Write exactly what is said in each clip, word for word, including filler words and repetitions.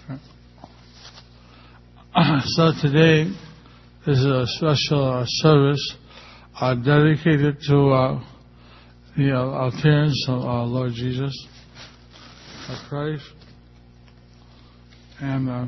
So today is a special uh, service uh, dedicated to uh, the uh, appearance of our Lord Jesus Christ. And uh,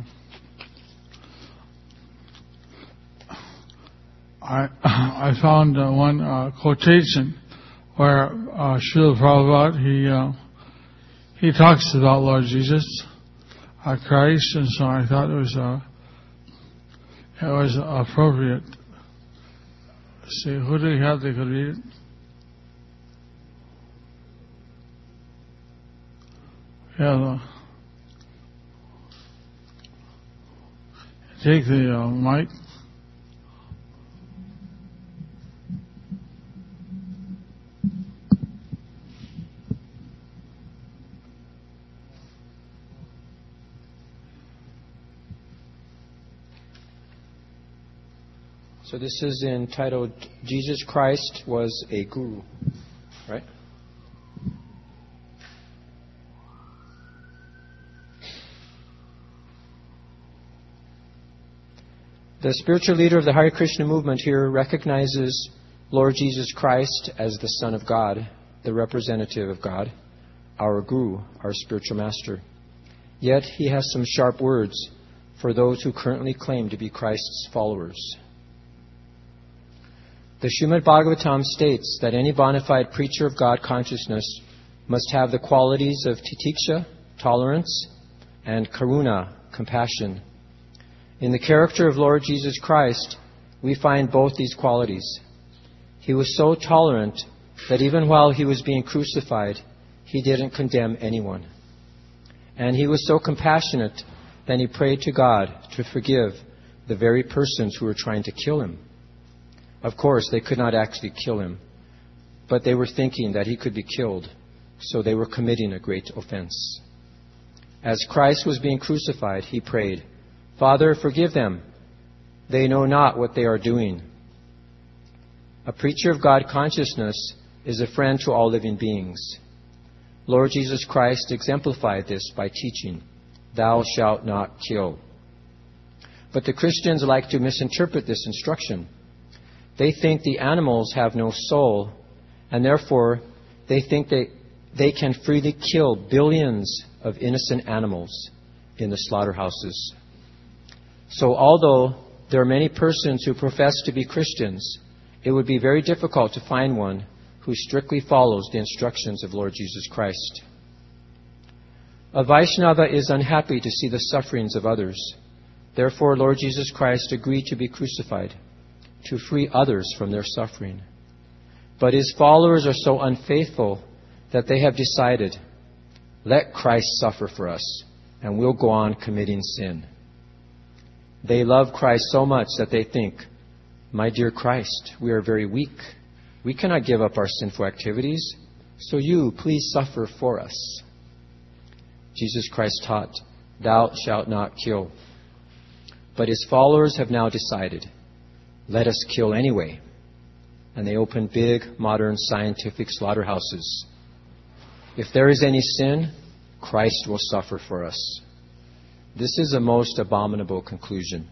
I I found uh, one uh, quotation where uh, Srila Prabhupada, he uh, he talks about Lord Jesus uh, Christ, and so I thought it was uh, it was appropriate. Let's see, who do you have that could read it? Yeah, take the uh, mic. So this is entitled, Jesus Christ Was a Guru, right? The spiritual leader of the Hare Krishna movement here recognizes Lord Jesus Christ as the Son of God, the representative of God, our Guru, our spiritual master. Yet he has some sharp words for those who currently claim to be Christ's followers. The Srimad Bhagavatam states that any bona fide preacher of God consciousness must have the qualities of titiksha, tolerance, and karuna, compassion. In the character of Lord Jesus Christ, we find both these qualities. He was so tolerant that even while he was being crucified, he didn't condemn anyone. And he was so compassionate that he prayed to God to forgive the very persons who were trying to kill him. Of course, they could not actually kill him, but they were thinking that he could be killed, so they were committing a great offense. As Christ was being crucified, he prayed, "Father, forgive them. They know not what they are doing." A preacher of God consciousness is a friend to all living beings. Lord Jesus Christ exemplified this by teaching, "Thou shalt not kill." But the Christians like to misinterpret this instruction. They think the animals have no soul, and therefore they think they, they can freely kill billions of innocent animals in the slaughterhouses. So although there are many persons who profess to be Christians, it would be very difficult to find one who strictly follows the instructions of Lord Jesus Christ. A Vaishnava is unhappy to see the sufferings of others. Therefore, Lord Jesus Christ agreed to be crucified, to free others from their suffering. But his followers are so unfaithful that they have decided, let Christ suffer for us, and we'll go on committing sin. They love Christ so much that they think, my dear Christ, we are very weak. We cannot give up our sinful activities, so you please suffer for us. Jesus Christ taught, "Thou shalt not kill." But his followers have now decided, let us kill anyway. And they open big, modern, scientific slaughterhouses. If there is any sin, Christ will suffer for us. This is a most abominable conclusion.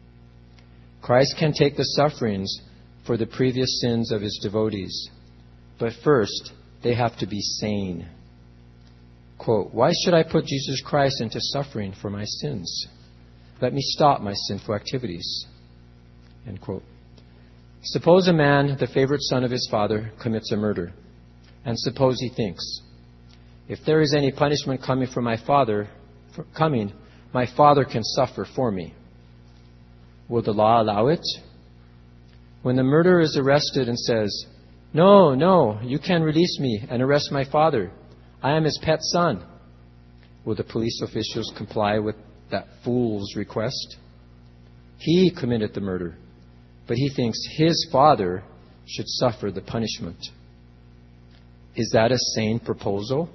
Christ can take the sufferings for the previous sins of his devotees. But first, they have to be sane. Quote, "Why should I put Jesus Christ into suffering for my sins? Let me stop my sinful activities." End quote. Suppose a man, the favorite son of his father, commits a murder. And suppose he thinks, if there is any punishment coming from my father, for coming, my father can suffer for me. Will the law allow it? When the murderer is arrested and says, no, no, you can release me and arrest my father. I am his pet son. Will the police officials comply with that fool's request? He committed the murder, but he thinks his father should suffer the punishment. Is that a sane proposal?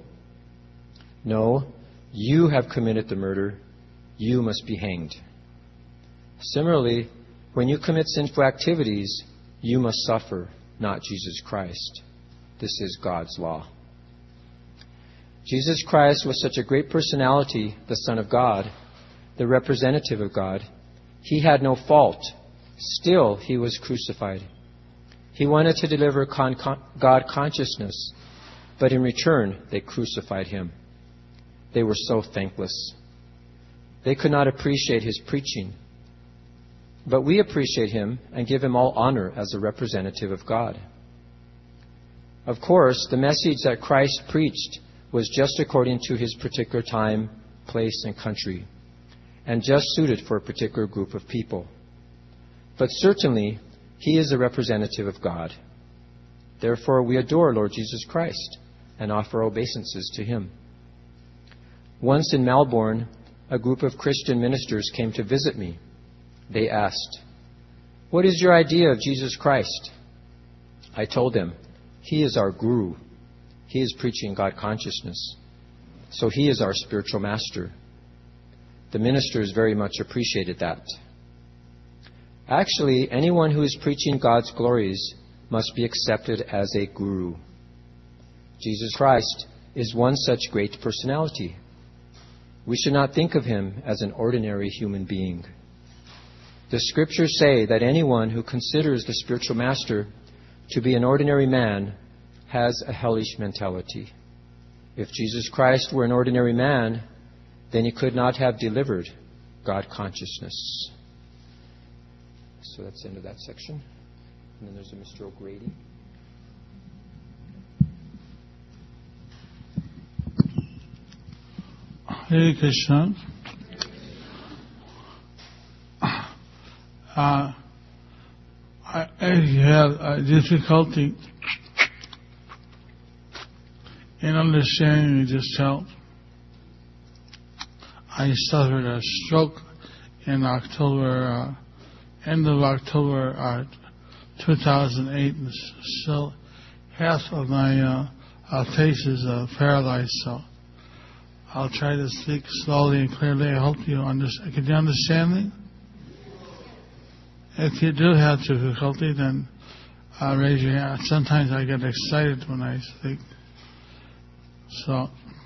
No, you have committed the murder. You must be hanged. Similarly, when you commit sinful activities, you must suffer, not Jesus Christ. This is God's law. Jesus Christ was such a great personality, the Son of God. the representative of God. He had no fault. Still, he was crucified. He wanted to deliver con- con- God consciousness, but in return, they crucified him. They were so thankless. They could not appreciate his preaching. But we appreciate him and give him all honor as a representative of God. Of course, the message that Christ preached was just according to his particular time, place, and country, and just suited for a particular group of people. But certainly, he is a representative of God. Therefore, we adore Lord Jesus Christ and offer obeisances to him. Once in Melbourne, a group of Christian ministers came to visit me. They asked, "What is your idea of Jesus Christ?" I told them, "He is our guru. He is preaching God consciousness. So he is our spiritual master." The ministers very much appreciated that. Actually, anyone who is preaching God's glories must be accepted as a guru. Jesus Christ is one such great personality. We should not think of him as an ordinary human being. The scriptures say that anyone who considers the spiritual master to be an ordinary man has a hellish mentality. If Jesus Christ were an ordinary man, then he could not have delivered God consciousness. So that's the end of that section. And then there's a Mister O'Grady. Hare Krishna. Uh, I, if you have a difficulty in understanding, you just tell. I suffered a stroke in October, uh, end of October uh, two thousand eight, and still half of my uh, uh, face is uh, paralyzed, so I'll try to speak slowly and clearly. I hope you understand. Can you understand me? If you do have difficulty, then uh, raise your hand. Sometimes I get excited when I speak. So,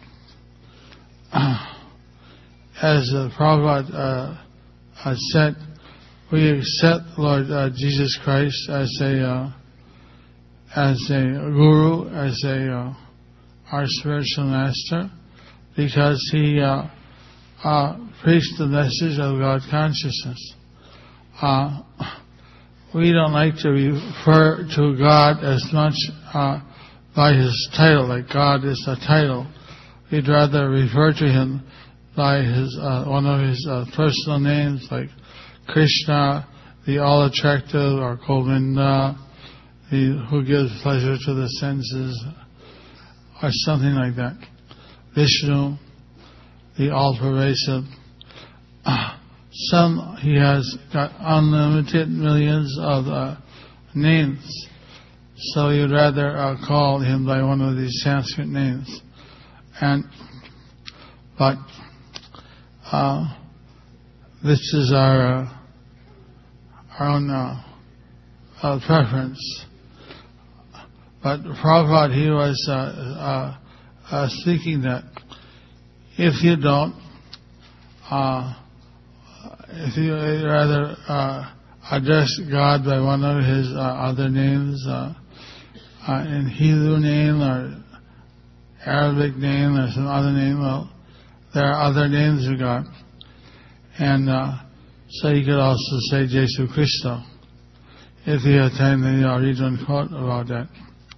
uh, as the Prabhupada uh, uh, said, we accept Lord uh, Jesus Christ as a uh, as a guru, as a uh, our spiritual master, because he uh, uh, preached the message of God consciousness. Uh, we don't like to refer to God as much uh, by his title, like God is a title. We'd rather refer to him by his uh, one of his uh, personal names, like Krishna, the all-attractive, or Govinda, the who gives pleasure to the senses, or something like that. Vishnu, the all-pervasive. Uh, Some, he has got unlimited millions of uh, names, so you'd rather uh, call him by one of these Sanskrit names. And, but, uh, this is our, uh, our own uh, uh, preference. But Prabhupada, he was uh, uh, uh, speaking that if you don't, uh, if you rather uh, address God by one of his uh, other names, uh, uh, in Hebrew name or Arabic name or some other name, well, there are other names of God. And uh, so you could also say Jesus Christo. If you have time, then I'll read one quote about that.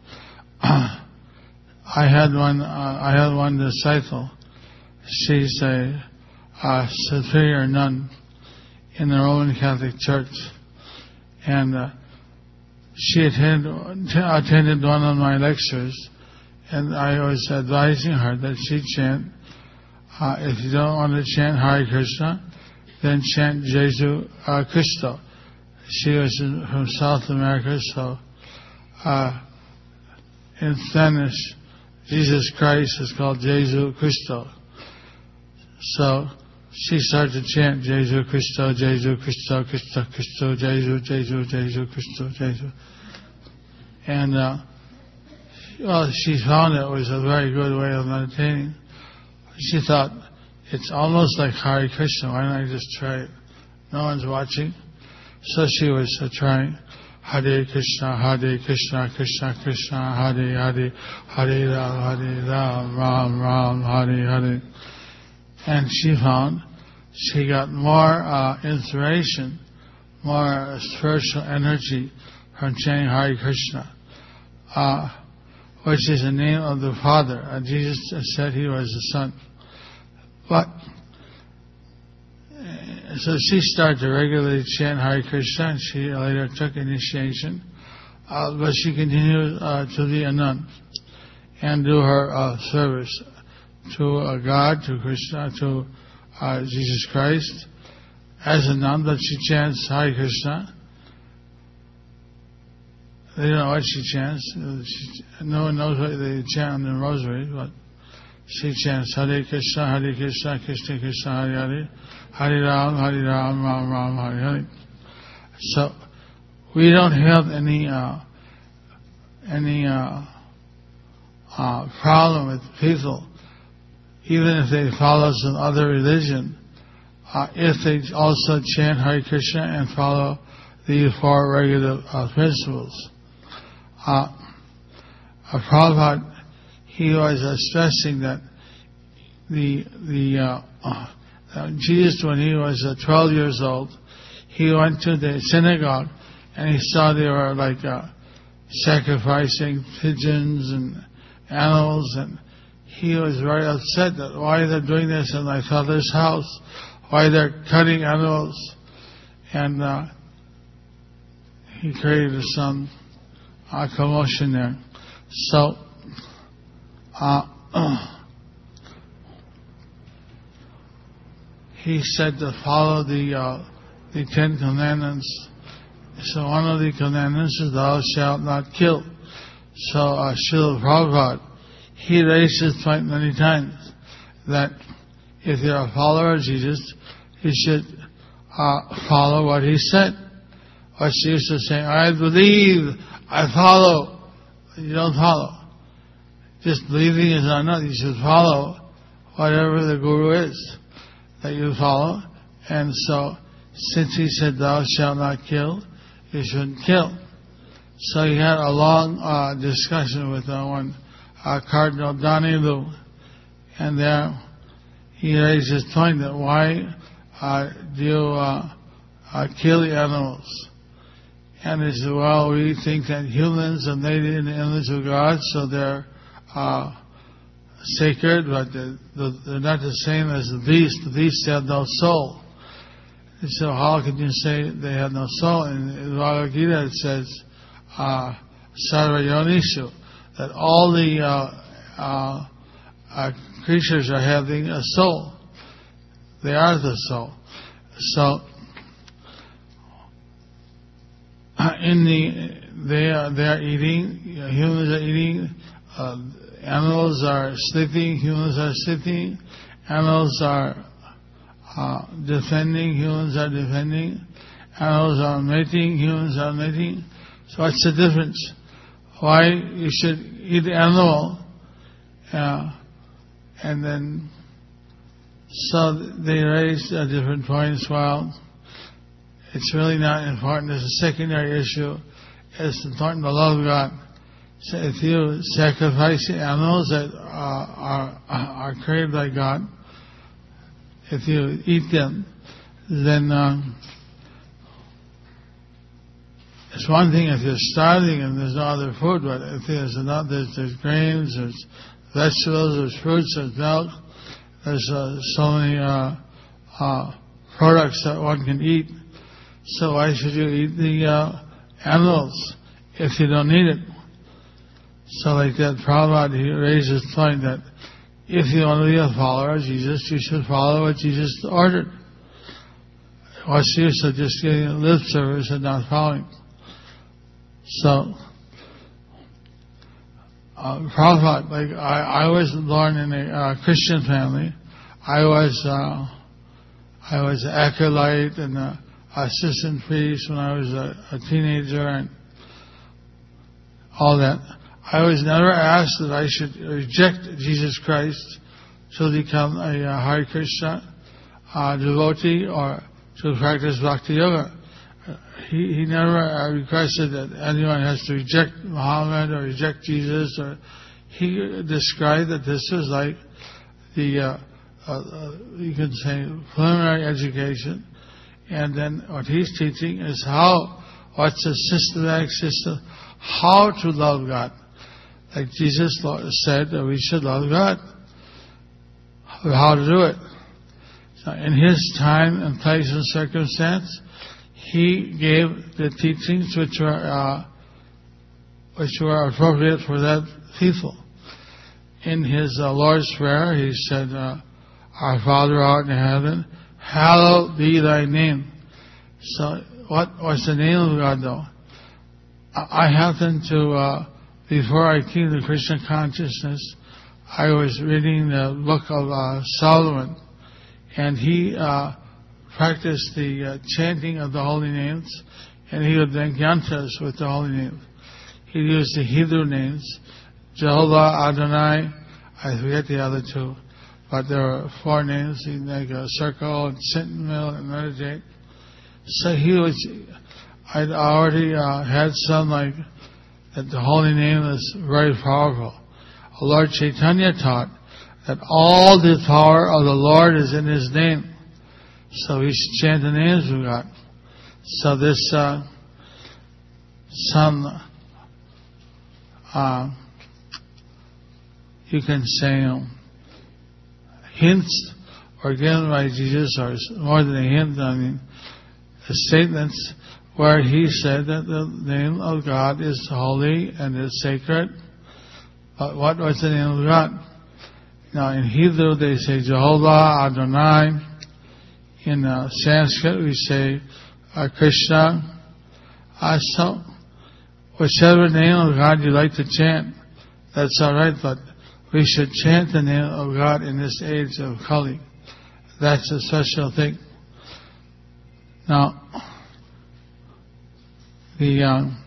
I had one. Uh, I had one disciple. She's a, a superior nun in the Roman Catholic Church, and uh, she attended, attended one of my lectures, and I was advising her that she chant, uh, if you don't want to chant Hare Krishna, then chant Jesu uh, Christo. She was in, from South America, so uh, in Spanish, Jesus Christ is called Jesu Christo. So she started to chant Jesu Christo, Jesu Christo, Christo, Christo, Jesu, Jesu, Jesu, Christo, Jesu. And, uh, well, she found it was a very good way of meditating. She thought, it's almost like Hare Krishna. Why don't I just try it? No one's watching. So she was uh, trying Hare Krishna, Hare Krishna, Krishna Krishna, Hare Hare, Hare Ram, Hare Ram, Ram Ram, Hare Hare. And she found she got more uh, inspiration, more spiritual energy from chanting Hare Krishna, uh, which is the name of the Father. Uh, Jesus said he was the Son. But so she started to regularly chant Hare Krishna, and she later took initiation. Uh, but she continued uh, to be a nun and do her uh, service to uh, God, to Krishna, to uh, Jesus Christ as a nun. But she chants Hare Krishna. They don't know what she chants. She, no one knows what they chant on the rosary, but she chants Hare Krishna, Hare Krishna, Krishna Krishna, Hare Hare, Hare Ram, Hare Ram, Ram Ram, Hare Hare. So we don't have any uh, any uh, uh, problem with people, even if they follow some other religion, uh, if they also chant Hare Krishna and follow the four regular uh, principles. Uh, uh, Prabhupada, he was uh, stressing that the the uh, uh, Jesus, when he was uh, twelve years old, he went to the synagogue and he saw they were like uh, sacrificing pigeons and animals, and he was very upset that why they're doing this in my father's house, why they're cutting animals, and uh, he created some uh, commotion there. So uh, uh, he said to follow the uh, the Ten Commandments. So one of the commandments is thou shalt not kill. So uh, Srila Prabhupada, he raised his point many times that if you're a follower of Jesus, you should uh, follow what he said. Or she used to say, I believe, I follow. You don't follow. Just believing is not enough. You should follow whatever the Guru is that you follow. And so, since he said, thou shalt not kill, you shouldn't kill. So he had a long uh, discussion with uh, one uh, Cardinal Danilu, and there he raised his point that why uh, do you uh, uh, kill the animals? And he said, well, we think that humans are made in the image of God, so they're uh, sacred, but they're, they're not the same as the beast. The beasts have no soul. He said, how can you say they have no soul? In the Bhagavad Gita it says, uh, Sarva Yonishu, that all the uh, uh, uh, creatures are having a soul. They are the soul. So, in the they are they are eating. Humans are eating. Uh, animals are sleeping. Humans are sleeping. Animals are uh, defending. Humans are defending. Animals are mating. Humans are mating. So what's the difference? Why you should eat the animal, uh, and then so they raised uh, different points. Well, it's really not important. It's a secondary issue. It's important to love God. So if you sacrifice animals that are, are, are created by God, if you eat them, then um, it's one thing if you're starving and there's no other food, but if there's not, there's, there's grains, there's vegetables, there's fruits, there's milk, there's uh, so many uh, uh, products that one can eat. So why should you eat the uh, animals if you don't need it? So like that, Prabhupada, he raised his point that if you want to be a follower of Jesus, you should follow what Jesus ordered. What's the use of just getting lip service and not following? So, uh, Prabhupada, like I, I was born in a uh, Christian family. I was uh, I was an acolyte and a assistant priest when I was a, a teenager and all that. I was never asked that I should reject Jesus Christ to become a uh, Hare Krishna uh, devotee or to practice Bhakti Yoga. Uh, he, he never uh, requested that anyone has to reject Muhammad or reject Jesus. Or he described that this was like the, uh, uh, uh, you can say, preliminary education. And then what he's teaching is how, what's the systematic system, how to love God. Like Jesus said that we should love God. How to do it. So in his time and place and circumstance, he gave the teachings which were uh, which were appropriate for that people. In his uh, Lord's Prayer, he said, uh, "Our Father who art in heaven, hallowed be thy name." So, what was the name of God, though? I happened to, uh, before I came to Krishna consciousness, I was reading the book of uh, Solomon, and he uh, practiced the uh, chanting of the holy names, and he would make yantras with the holy names. He used the Hebrew names, Jehovah, Adonai, I forget the other two, but there were four names. He'd make a circle and sit in the middle and meditate. So he was, I'd already uh, had some like, that the holy name is very powerful. Lord Chaitanya taught that all the power of the Lord is in His name. So we should chant the names of God. So this, uh, some, uh, you can say, um, hints or given by Jesus, or more than a hint, I mean, the statements where He said that the name of God is holy and is sacred. But what was the name of God? Now in Hebrew they say Jehovah, Adonai. In uh, Sanskrit we say uh, Krishna. Uh, so whichever name of God you like to chant, that's all right. But we should chant the name of God in this age of Kali. That's a special thing. Now the um,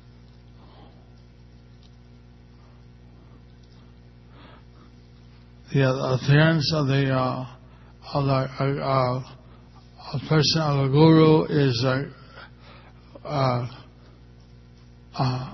the appearance of the uh, of the uh, uh, a person of a guru is uh, uh, uh,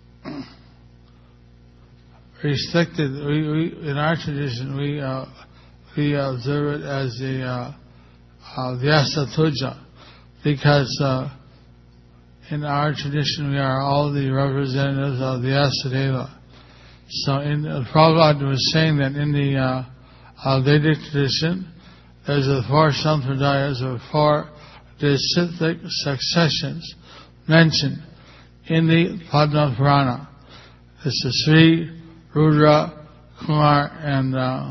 restricted. We, we in our tradition we uh, we observe it as the uh, uh, Vyasa Puja, because uh, in our tradition we are all the representatives of Vyasadeva. So in uh, Prabhupada was saying that in the uh, uh, Vedic tradition, there's the four sampradayas or four disciplic successions mentioned in the Padma Purana. This is Sri, Rudra, Kumar, and uh,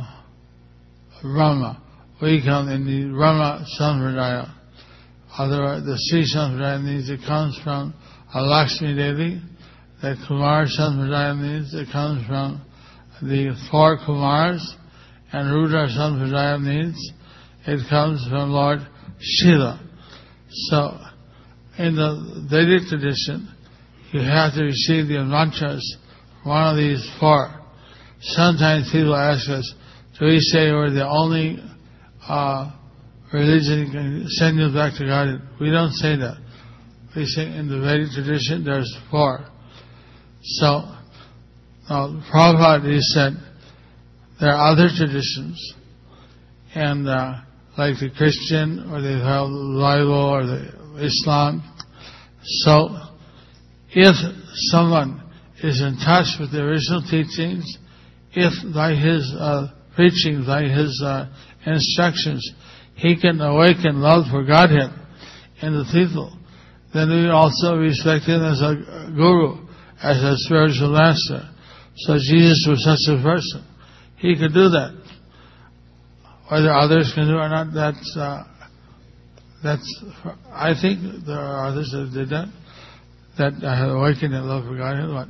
Rama. We come in the Rama sampradaya. Otherwise, the Sri sampradaya means it comes from uh, Lakshmi Devi. The Kumar Sampradaya means it comes from the four Kumars, and Rudra Sampradaya means it comes from Lord Shiva. So, in the Vedic tradition, you have to receive the mantras from one of these four. Sometimes people ask us, do we say we're the only uh, religion that can send you back to God? We don't say that. We say in the Vedic tradition there's four. So, uh, Prabhupada, he said, there are other traditions, and uh, like the Christian, or they have the Bible, or the Islam. So, if someone is in touch with the original teachings, if by his uh, preaching, by his uh, instructions, he can awaken love for Godhead in the people, then we also respect him as a guru, as a spiritual master. So Jesus was such a person. He could do that. Whether others can do it or not, that's, uh, that's, I think there are others that did that, that have awakened that love for God. But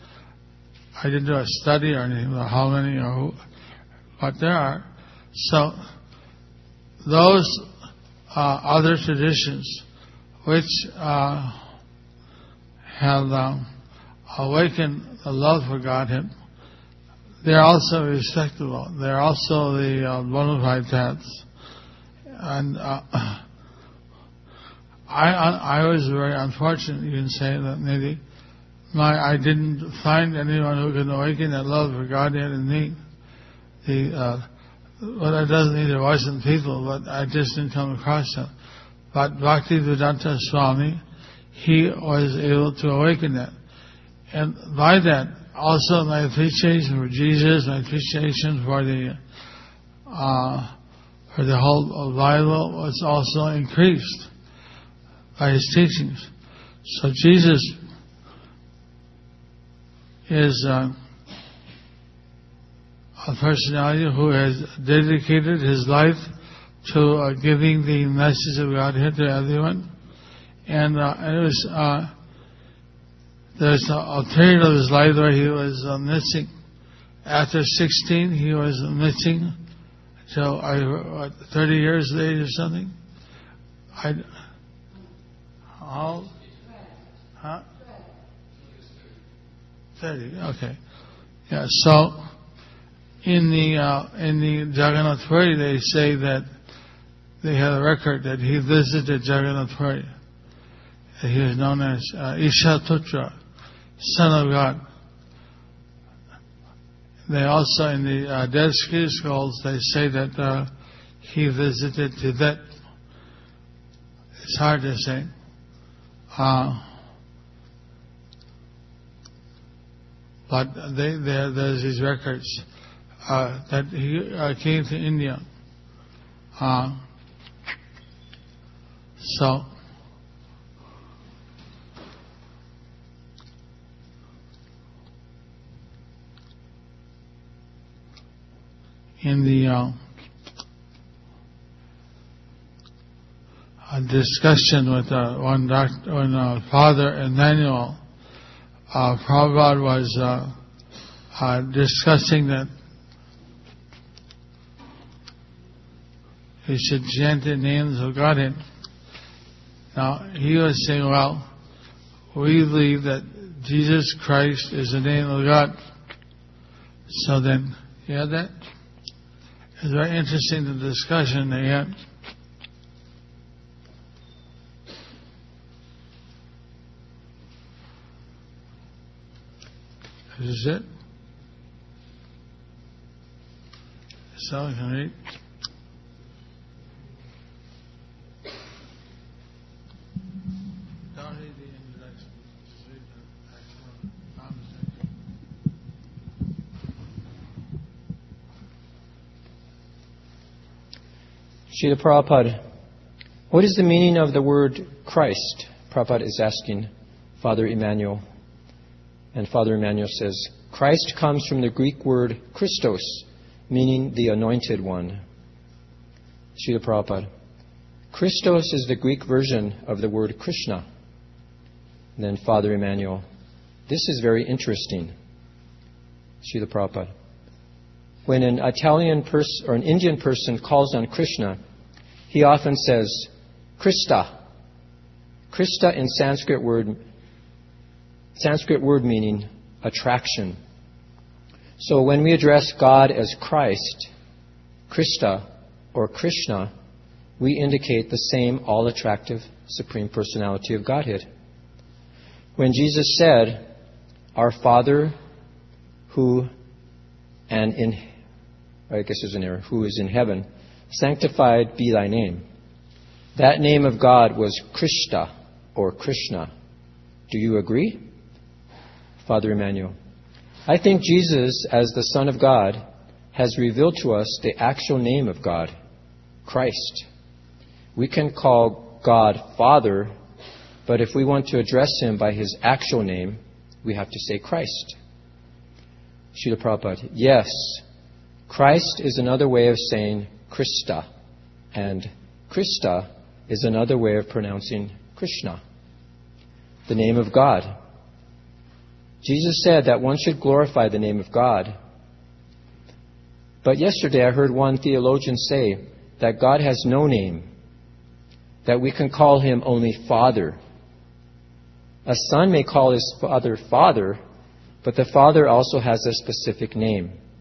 I didn't do a study or anything about how many or who, but there are. So, those uh, other traditions which uh, have um, awakened the love for Godhead, they're also respectable. They're also the uh, bona fide tats. And uh, I, I I was very unfortunate, you can say that maybe. My, I didn't find anyone who can awaken that love for Godhead in me. The, uh, well, that doesn't mean there wasn't people, but I just didn't come across them. But Bhaktivedanta Swami, he was able to awaken that. And by that, also my appreciation for Jesus, my appreciation for the, uh, for the whole Bible was also increased by his teachings. So Jesus is uh, a personality who has dedicated his life to uh, giving the message of Godhead to everyone. And uh, it was, uh, there's a, a period of his life where he was uh, missing. After sixteen, he was missing until uh, what, thirty years of age or something. I, how? Huh? thirty, okay. Yeah, so in the uh, in the Jagannath Puri, they say that they had a record that he visited Jagannath Puri. He was known as uh, Ishatutra, son of God. They also, in the uh, Dead Sea Scrolls, they say that uh, he visited Tibet. It's hard to say. Uh, But they, there, there's these records uh, that he uh, came to India. Uh, so, in the uh, a discussion with uh, one doctor, one uh, Father Emmanuel, Uh, Prabhupada was uh, uh, discussing that he should chant the names of Godhead. Now, he was saying, well, we believe that Jesus Christ is the name of God. So then, you had that? It's very interesting, the discussion they had. This is it. So I can read. Don't read the introduction. Just read the actual conversation. Srila Prabhupada, what is the meaning of the word Christ? Prabhupada is asking Father Emmanuel. And Father Emmanuel says, Christ comes from the Greek word Christos, meaning the anointed one. Srila Prabhupada, Christos is the Greek version of the word Krishna. And then Father Emmanuel, this is very interesting. Srila Prabhupada, when an Italian person or an Indian person calls on Krishna, he often says, Krista. Krista in Sanskrit word Sanskrit word meaning attraction. So when we address God as Christ, Krista, or Krishna, we indicate the same all-attractive Supreme Personality of Godhead. When Jesus said, Our Father who and in I guess there's an error, who is in heaven, sanctified be thy name. That name of God was Krishna or Krishna. Do you agree? Father Emmanuel, I think Jesus, as the Son of God, has revealed to us the actual name of God, Christ. We can call God Father, but if we want to address Him by His actual name, we have to say Christ. Srila Prabhupada, yes, Christ is another way of saying Krista, and Krista is another way of pronouncing Krishna, the name of God. Jesus said that one should glorify the name of God. But yesterday I heard one theologian say that God has no name, that we can call Him only Father. A son may call his father Father, but the Father also has a specific name.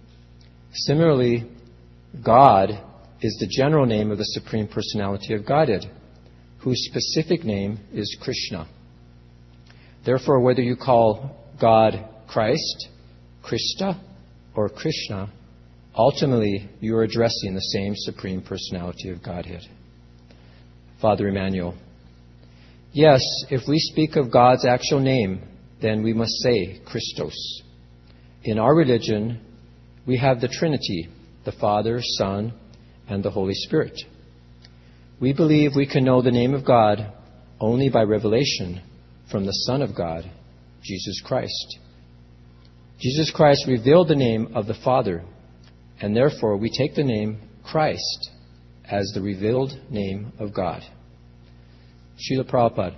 Similarly, God is the general name of the Supreme Personality of Godhead, whose specific name is Krishna. Therefore, whether you call God Christ, Krista, or Krishna, ultimately you are addressing the same Supreme Personality of Godhead. Father Emmanuel: Yes, if we speak of God's actual name, then we must say Christos. In our religion, we have the Trinity, the Father, Son, and the Holy Spirit. We believe we can know the name of God only by revelation from the Son of God, Jesus Christ. Jesus Christ revealed the name of the Father, and therefore we take the name Christ as the revealed name of God. Srila Prabhupada: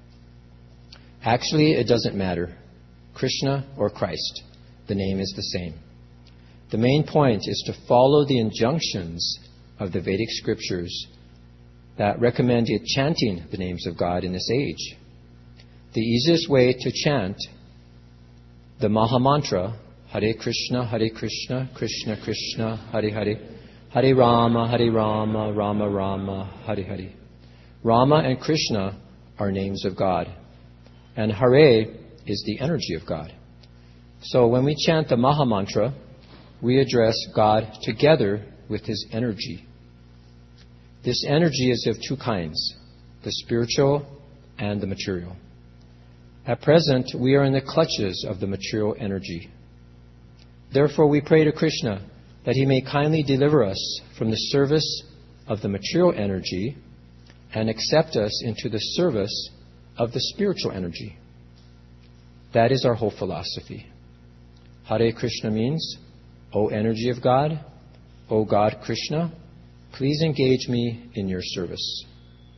Actually, it doesn't matter, Krishna or Christ. The name is the same. The main point is to follow the injunctions of the Vedic scriptures that recommend chanting the names of God in this age. The easiest way to chant the Maha Mantra, Hare Krishna, Hare Krishna, Krishna Krishna, Hare Hare, Hare Rama, Hare Rama, Rama Rama, Hare Hare. Rama and Krishna are names of God, and Hare is the energy of God. So when we chant the Maha Mantra, we address God together with His energy. This energy is of two kinds, the spiritual and the material. At present, we are in the clutches of the material energy. Therefore, we pray to Krishna that He may kindly deliver us from the service of the material energy and accept us into the service of the spiritual energy. That is our whole philosophy. Hare Krishna means, O energy of God, O God Krishna, please engage me in your service.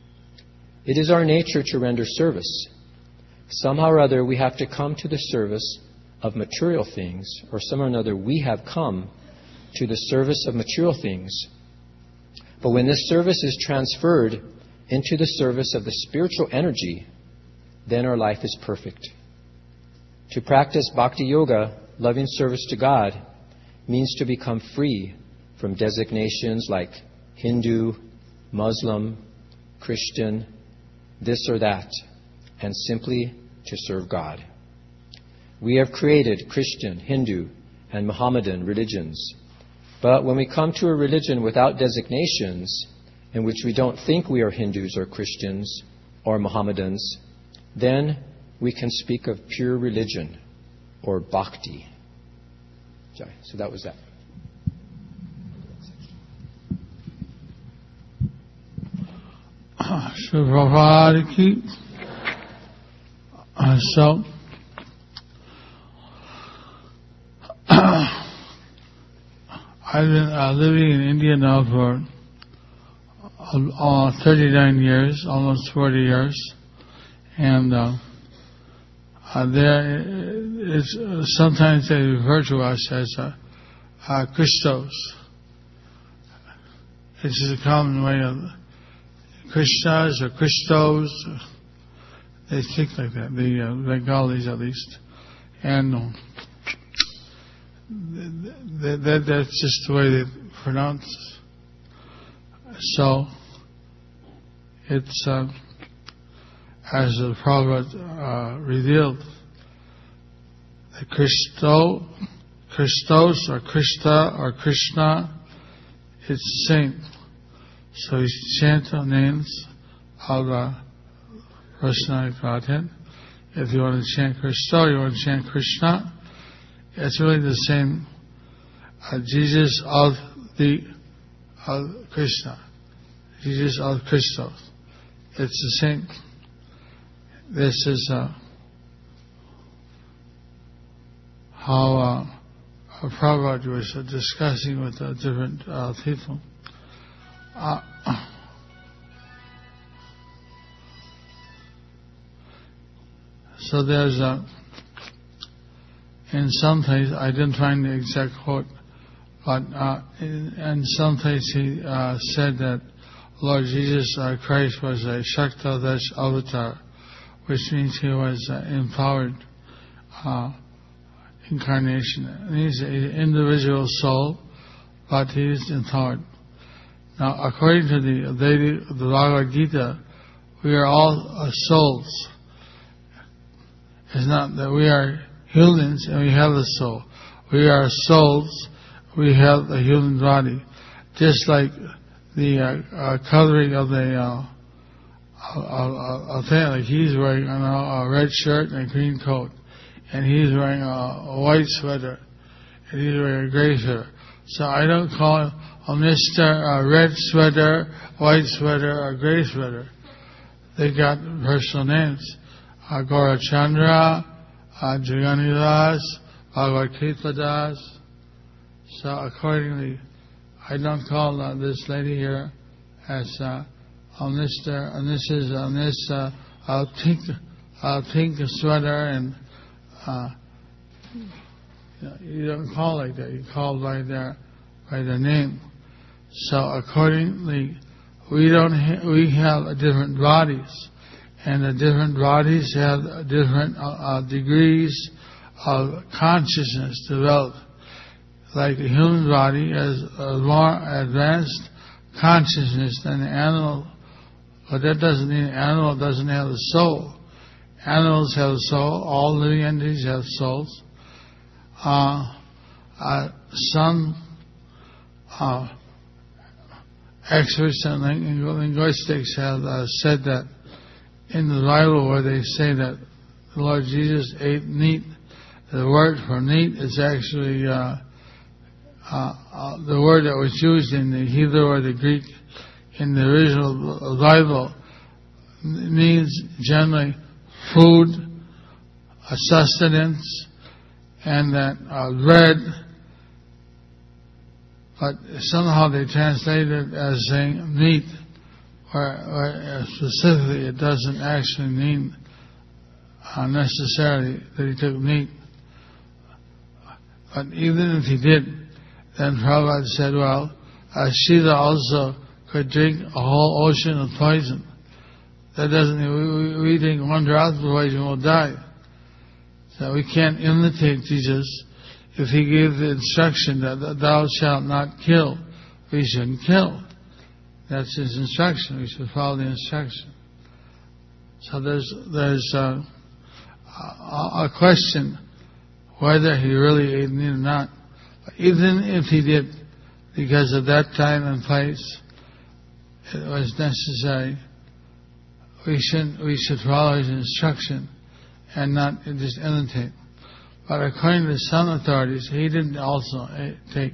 It is our nature to render service. Somehow or other we have to come to the service of material things, or somehow or another we have come to the service of material things. But when this service is transferred into the service of the spiritual energy, then our life is perfect. To practice bhakti yoga, loving service to God, means to become free from designations like Hindu, Muslim, Christian, this or that, and simply to serve God. We have created Christian, Hindu, and Mohammedan religions. But when we come to a religion without designations, in which we don't think we are Hindus or Christians or Mohammedans, then we can speak of pure religion or bhakti. So that was that. Srila Prabhupada ki. Uh, so, I've been uh, living in India now for uh, thirty-nine years, almost forty years, and uh, uh, there is uh, sometimes they refer to us as uh, uh, Christos. It's just a common way of Krishnas or Christos. They think like that, the uh, Bengalis at least, and uh, that, that that's just the way they pronounce it. So it's uh, as the Prophet uh, revealed, that Christo, Christos or Krista or Krishna, it's the same. So you chant the names of the personality of Godhead. If you want to chant Christo, you want to chant Krishna, it's really the same. Uh, Jesus of the of Krishna, Jesus of Christos. It's the same. This is uh, how uh, Prabhupada was uh, discussing with uh, different uh, people. Uh, so there's a, in some place, I didn't find the exact quote, but uh, in, in some place he uh, said that Lord Jesus uh, Christ was a Shaktadash avatar, which means he was an empowered uh, incarnation. And he's an individual soul but he is intolerant. Now, according to the Vedic, the Bhagavad Gita, we are all uh, souls. It's not that we are humans and we have a soul. We are souls. We have a human body, just like the uh, uh, coloring of the uh, I'll tell you, like he's wearing you know, a red shirt and a green coat, and he's wearing a, a white sweater, and he's wearing a gray sweater. So I don't call him a Mister Uh, red sweater, white sweater, or gray sweater. They got personal names. Uh, Gaurachandra, uh, Jaganidas, Bhagavad Gita Das. So accordingly, I don't call uh, this lady here as uh, a Mister and this is uh, this uh, uh, pink, uh, pink sweater, and uh, you don't call like that. You call by their by their name. So accordingly, we don't ha- we have different bodies, and the different bodies have different uh, uh, degrees of consciousness developed. Like the human body has a more advanced consciousness than the animal, but that doesn't mean the animal doesn't have a soul. Animals have a soul. All living entities have souls. Uh, uh, some uh, experts in linguistics have uh, said that in the Bible, where they say that the Lord Jesus ate meat, the word for meat is actually uh, uh, uh, the word that was used in the Hebrew or the Greek in the original Bible. It means generally food, uh, sustenance, and that uh, bread, but somehow they translate it as saying meat, or, or specifically it doesn't actually mean uh, necessarily that he took meat. But even if he did, then Prabhupada said, well, uh, Shiva also could drink a whole ocean of poison. That doesn't mean we, we drink one drop of poison, we'll die. So we can't imitate Jesus. If he gave the instruction that thou shalt not kill, we shouldn't kill. That's his instruction. We should follow the instruction. So there's there's uh, a, a question whether he really ate meat or not. But even if he did, because of that time and place, it was necessary. We should we should follow his instruction and not just imitate. But according to some authorities, he didn't also take.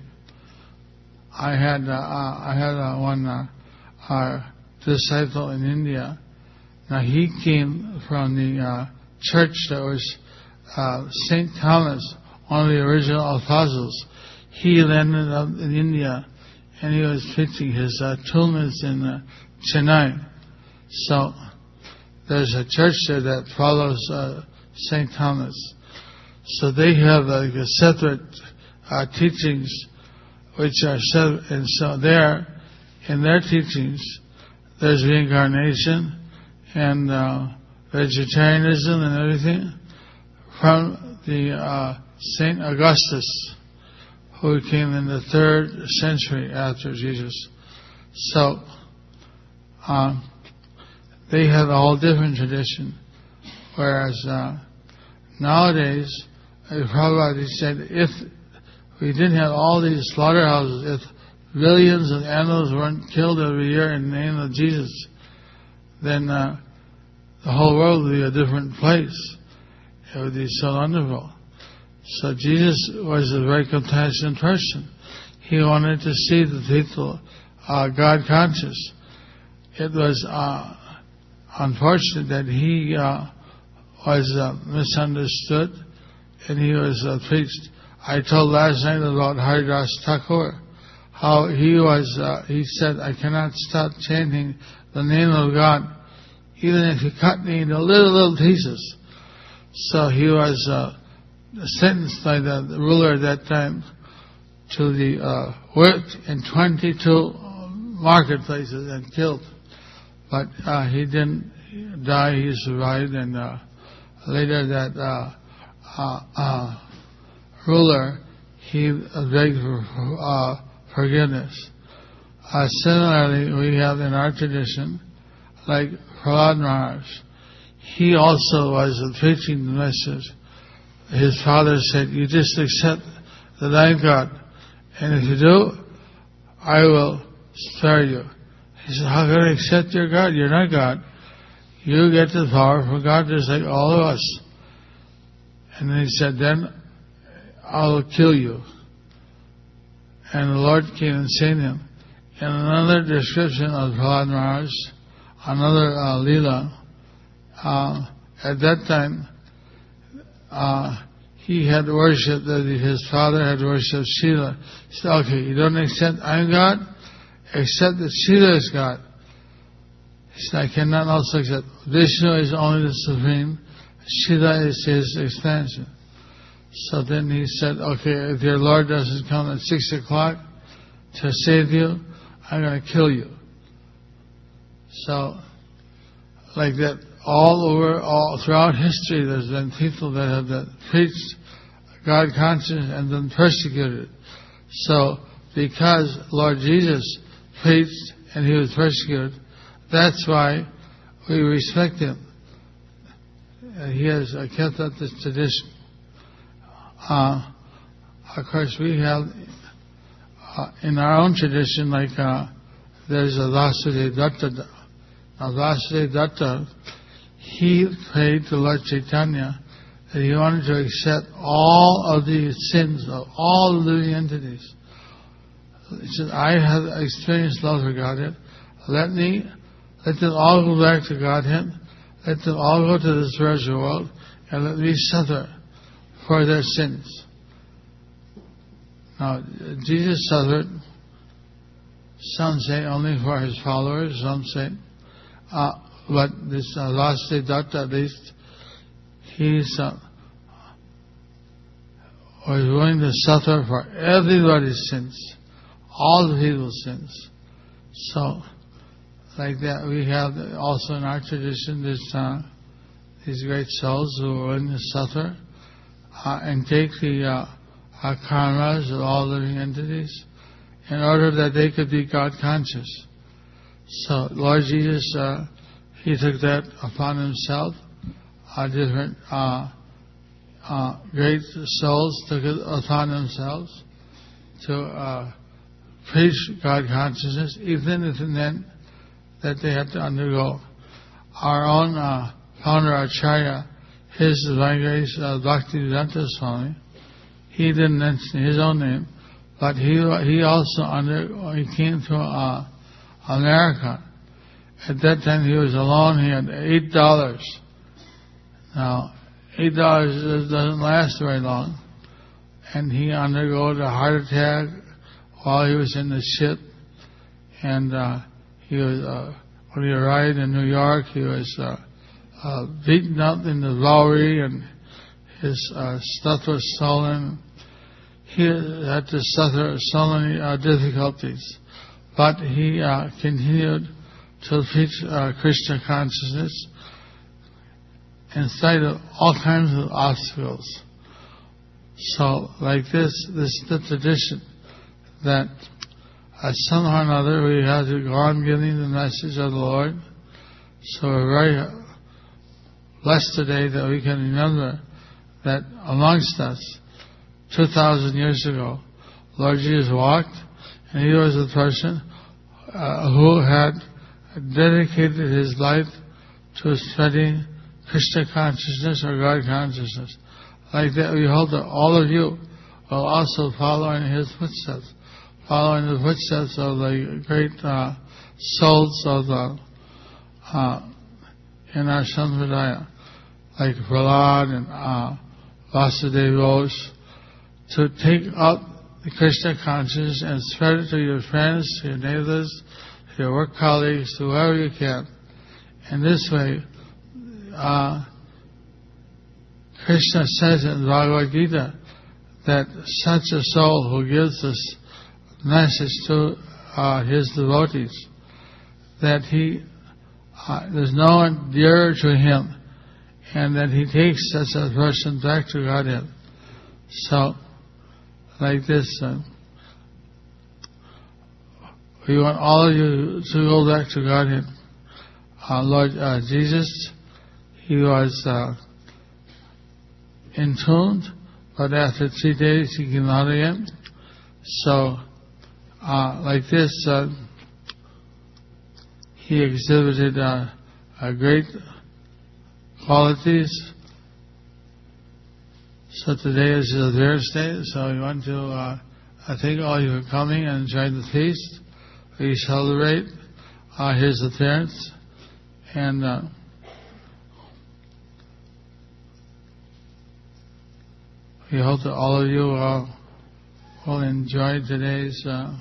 I had uh, I had uh, one uh, uh, disciple in India. Now he came from the uh, church that was uh, Saint Thomas, one of the original apostles. He landed up in India, and he was preaching. His uh, tomb is in uh, Chennai. So there's a church there that follows uh, Saint Thomas. So they have like a separate uh, teachings, which are set, and so there, in their teachings, there's reincarnation and uh, vegetarianism and everything from the uh, Saint Augustus, who came in the third century after Jesus. So um, they have a whole different tradition, whereas uh, nowadays, Prabhupada said, if we didn't have all these slaughterhouses, if billions of animals weren't killed every year in the name of Jesus, then uh, the whole world would be a different place. It would be so wonderful. So Jesus was a very compassionate person. He wanted to see the people uh, God conscious. It was uh, unfortunate that he uh, was uh, misunderstood, and he was uh, preached. I told last night about Haridas Thakur, how he was, uh, he said, I cannot stop chanting the name of God, even if you cut me into little, little pieces. So he was uh, sentenced by the, the ruler at that time to the uh, whipped in twenty-two marketplaces and killed. But uh, he didn't die, he survived, and uh, later that uh, uh, uh, ruler, he begged for uh, forgiveness. Uh, similarly, we have in our tradition, like Prahlad Maharaj, he also was preaching the message. His father said, you just accept that I'm God, and if you do, I will spare you. He said, how can I accept your God? You're not God. You get the power from God just like all of us. And then he said, then I will kill you. And the Lord came and saved him. In another description of Prahlad Maharaj, another uh, Leela, uh, at that time, uh, he had worshipped, that his father had worshipped Shiva. He said, okay, you don't accept I'm God? Accept that Shiva is God. He said, I cannot also accept. Vishnu is only the supreme. Shiva is his expansion. So then he said, okay, if your Lord doesn't come at six o'clock to save you, I'm going to kill you. So, like that, all over, all throughout history, there's been people that have been preached God consciousness and been persecuted. So, because Lord Jesus preached and he was persecuted, that's why we respect him. Uh, he has uh, kept up this tradition. Uh, of course, we have uh, in our own tradition, like uh, there's a Vasudeva Datta. Now, Vasudeva Datta, he prayed to Lord Chaitanya that he wanted to accept all of the sins of all living entities. He said, I have experienced love for Godhead. Let me, let them all go back to Godhead. Let them all go to the spiritual world, and let me suffer for their sins. Now, Jesus suffered, some say only for his followers, some say, uh, but this uh, Vasudeva Datta, at least, he's uh, was willing to suffer for everybody's sins, all the people's sins. So, like that, we have also in our tradition this uh, these great souls who are willing to suffer uh, and take the uh, uh, karmas of all living entities in order that they could be God conscious. So Lord Jesus, uh, he took that upon himself. Uh, different uh, uh, great souls took it upon themselves to uh, preach God consciousness, even if it meant that they had to undergo. Our own uh, founder Acharya, his Divine Grace uh, Bhaktivedanta Swami, he didn't mention his own name, but he he also under he came to uh, America. At that time he was alone. He had eight dollars. Now eight dollars doesn't last very long, and he underwent a heart attack while he was in the ship, and. Uh, He was, uh, when he arrived in New York, he was uh, uh, beaten up in the Bowery, and his uh, stuff was stolen. He had to suffer so many uh, difficulties, but he uh, continued to preach uh, Krishna consciousness in spite of all kinds of obstacles. So, like this, this is the tradition that Uh, somehow or another we have to go on giving the message of the Lord. So we're very blessed today that we can remember that amongst us, two thousand years ago, Lord Jesus walked, and he was a person uh, who had dedicated his life to spreading Krishna consciousness or God consciousness. Like that, we hope that all of you will also follow in his footsteps. Following the footsteps of the great uh, souls of the uh, in our Sampradaya, like Prahlad and uh, Vasudeva Ghosh, to take up the Krishna consciousness and spread it to your friends, to your neighbors, to your work colleagues, to whoever you can. In this way, uh, Krishna says in Bhagavad Gita that such a soul who gives us message to uh, his devotees, that he uh, there's no one dearer to him, and that he takes such a person back to Godhead. So, like this, uh, We want all of you to go back to Godhead. Uh, Lord uh, Jesus, He was uh, entombed, but after three days He came out again. So, uh, like this, uh, He exhibited uh, uh, great qualities. So today is His appearance day, so we want to uh, I thank all you for coming and enjoying the feast. We celebrate uh, His appearance, and uh, we hope that all of you uh, will enjoy today's uh,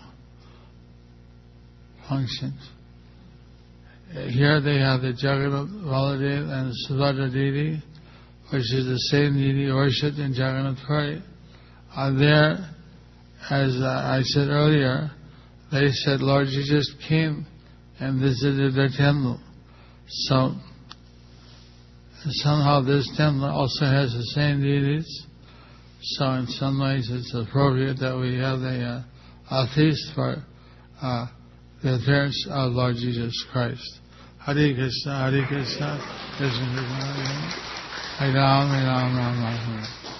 functions. Here they have the Jagannath Baladev and Subhadra Devi, which is the same deity worshipped in Jagannath Puri. Uh, there, as uh, I said earlier, they said Lord Jesus came and visited their temple. So somehow this temple also has the same deities. So in some ways it's appropriate that we have a, uh, a feast for uh, the appearance of Lord Jesus Christ. Hare Krishna, Hare Krishna, Krishna Krishna, Hare Ram, Hare Ram, Ram Ram.